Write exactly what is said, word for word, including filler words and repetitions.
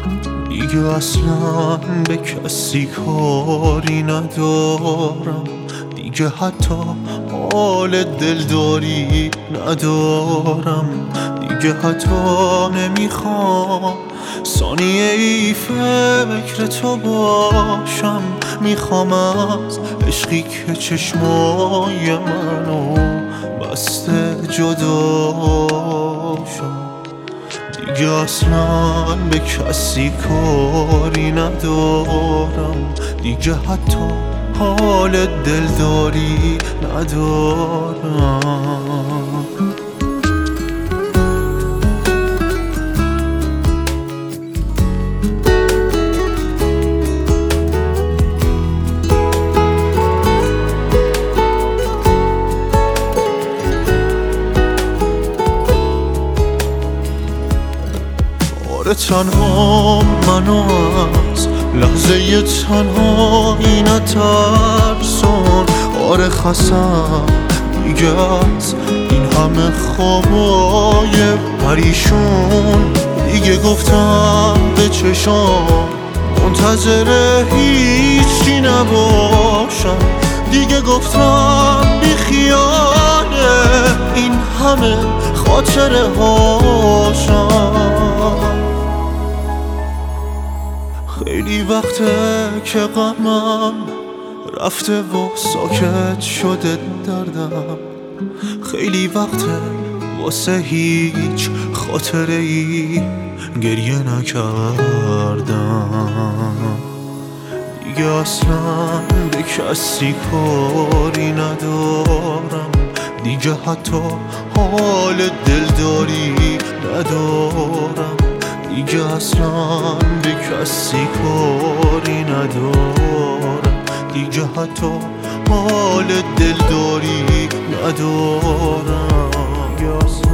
دیگه اصلا به کسی کاری ندارم، دیگه حتی حال دلداری ندارم، دیگه حتی نمیخوام ثانیه ای فکر تو باشم. میخوام از عشقی که چشمای منو بسته جداشم، دیگه اصلا به کسی کاری ندارم، دیگه حتی حال دلداری ندارم. آره تنها منو از لحظه تنهایی نترسون، آره خستم دیگه از این همه خوابای پریشون، دیگه گفتم به چشام منتظر هیچی نباشم، دیگه گفتم بی خیاله این همه خاطره هاشم. خیلی وقته که غمم رفته و ساکت شده دردم، خیلی وقته واسه هیچ خاطره ای گریه نکردم، دیگه اصلا به کسی کاری ندارم، دیگه حتی حال دلداری ندارم، دیگه اصلا به کسی کاری ندارم، دیگه حتی حال دلداری ندارم.